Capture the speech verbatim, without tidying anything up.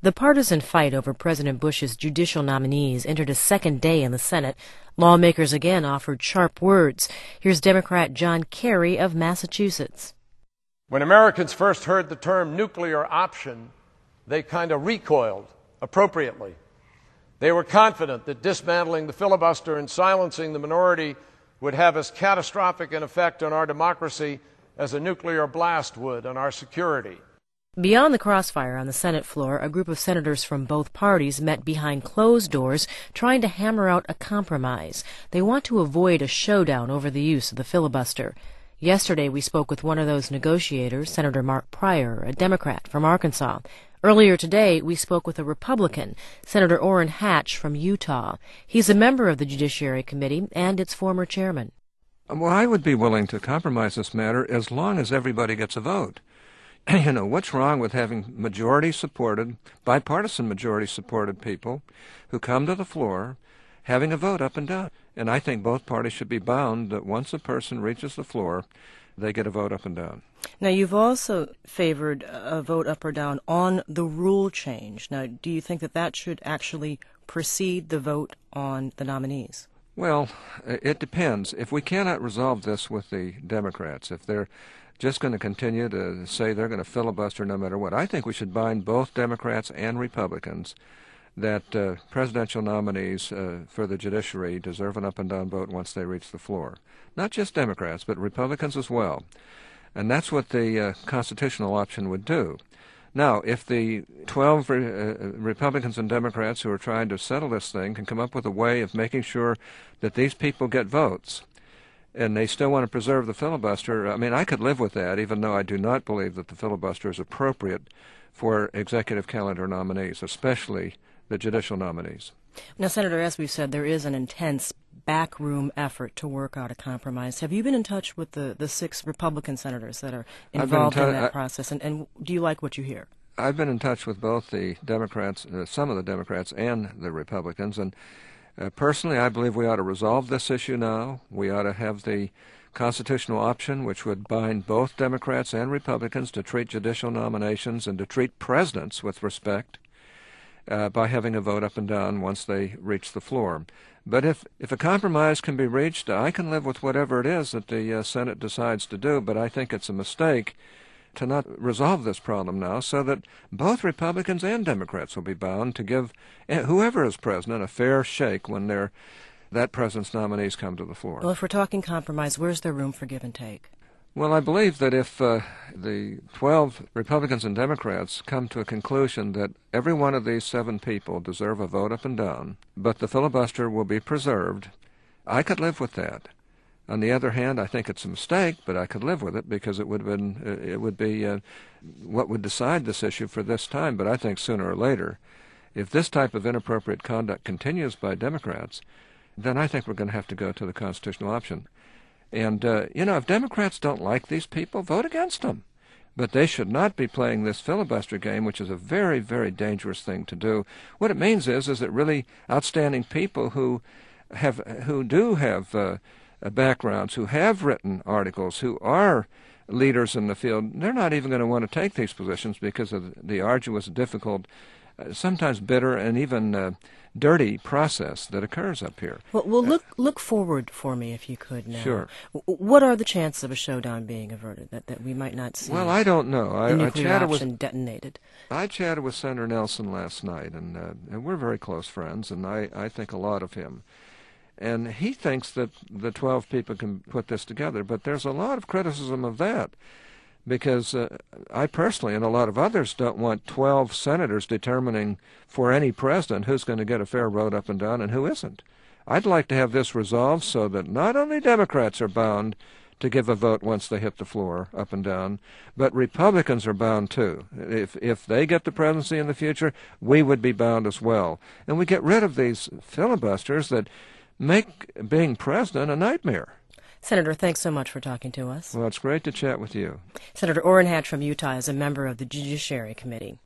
The partisan fight over President Bush's judicial nominees entered a second day in the Senate. Lawmakers again offered sharp words. Here's Democrat John Kerry of Massachusetts. When Americans first heard the term nuclear option, they kind of recoiled appropriately. They were confident that dismantling the filibuster and silencing the minority would have as catastrophic an effect on our democracy as a nuclear blast would on our security. Beyond the crossfire on the Senate floor, a group of senators from both parties met behind closed doors trying to hammer out a compromise. They want to avoid a showdown over the use of the filibuster. Yesterday, we spoke with one of those negotiators, Senator Mark Pryor, a Democrat from Arkansas. Earlier today, we spoke with a Republican, Senator Orrin Hatch from Utah. He's a member of the Judiciary Committee and its former chairman. Well, I would be willing to compromise this matter as long as everybody gets a vote. You know, what's wrong with having majority-supported, bipartisan majority-supported people who come to the floor having a vote up and down? And I think both parties should be bound that once a person reaches the floor, they get a vote up and down. Now, you've also favored a vote up or down on the rule change. Now, do you think that that should actually precede the vote on the nominees? Well, it depends. If we cannot resolve this with the Democrats, if they're just going to continue to say they're going to filibuster no matter what, I think we should bind both Democrats and Republicans that uh, presidential nominees uh, for the judiciary deserve an up-and-down vote once they reach the floor. Not just Democrats, but Republicans as well. And that's what the uh, constitutional option would do. Now, if the twelve re- uh, Republicans and Democrats who are trying to settle this thing can come up with a way of making sure that these people get votes, and they still want to preserve the filibuster, I mean, I could live with that, even though I do not believe that the filibuster is appropriate for executive calendar nominees, especially the judicial nominees. Now, Senator, as we've said, there is an intense backroom effort to work out a compromise. Have you been in touch with the, the six Republican senators that are involved in, in that I, process, and, and do you like what you hear? I've been in touch with both the Democrats, uh, some of the Democrats and the Republicans, and uh, personally I believe we ought to resolve this issue now. We ought to have the constitutional option which would bind both Democrats and Republicans to treat judicial nominations and to treat presidents with respect uh, by having a vote up and down once they reach the floor. But if, if a compromise can be reached, I can live with whatever it is that the uh, Senate decides to do, but I think it's a mistake to not resolve this problem now so that both Republicans and Democrats will be bound to give whoever is president a fair shake when they're, that president's nominees come to the floor. Well, if we're talking compromise, where's there room for give and take? Well, I believe that if uh, the twelve Republicans and Democrats come to a conclusion that every one of these seven people deserve a vote up and down, but the filibuster will be preserved, I could live with that. On the other hand, I think it's a mistake, but I could live with it because it would have been, it would be uh, what would decide this issue for this time. But I think sooner or later, if this type of inappropriate conduct continues by Democrats, then I think we're going to have to go to the constitutional option. And, uh, you know, if Democrats don't like these people, vote against them. But they should not be playing this filibuster game, which is a very, very dangerous thing to do. What it means is, is that really outstanding people who have, who do have uh, backgrounds, who have written articles, who are leaders in the field, they're not even going to want to take these positions because of the arduous, difficult, uh, sometimes bitter, and even uh, dirty process that occurs up here. Well, well look look forward for me, if you could now. Sure. What are the chances of a showdown being averted, that, that we might not see well, I don't know. the I, nuclear I chatted option with, detonated? I chatted with Senator Nelson last night, and, uh, and we're very close friends, and I, I think a lot of him. And he thinks that the twelve people can put this together, but there's a lot of criticism of that because uh, I personally and a lot of others don't want twelve senators determining for any president who's going to get a fair vote up and down and who isn't. I'd like to have this resolved so that not only Democrats are bound to give a vote once they hit the floor up and down, but Republicans are bound too. If if they get the presidency in the future, we would be bound as well. And we get rid of these filibusters that make being president a nightmare. Senator, thanks so much for talking to us. Well, it's great to chat with you. Senator Orrin Hatch from Utah is a member of the Judiciary Committee.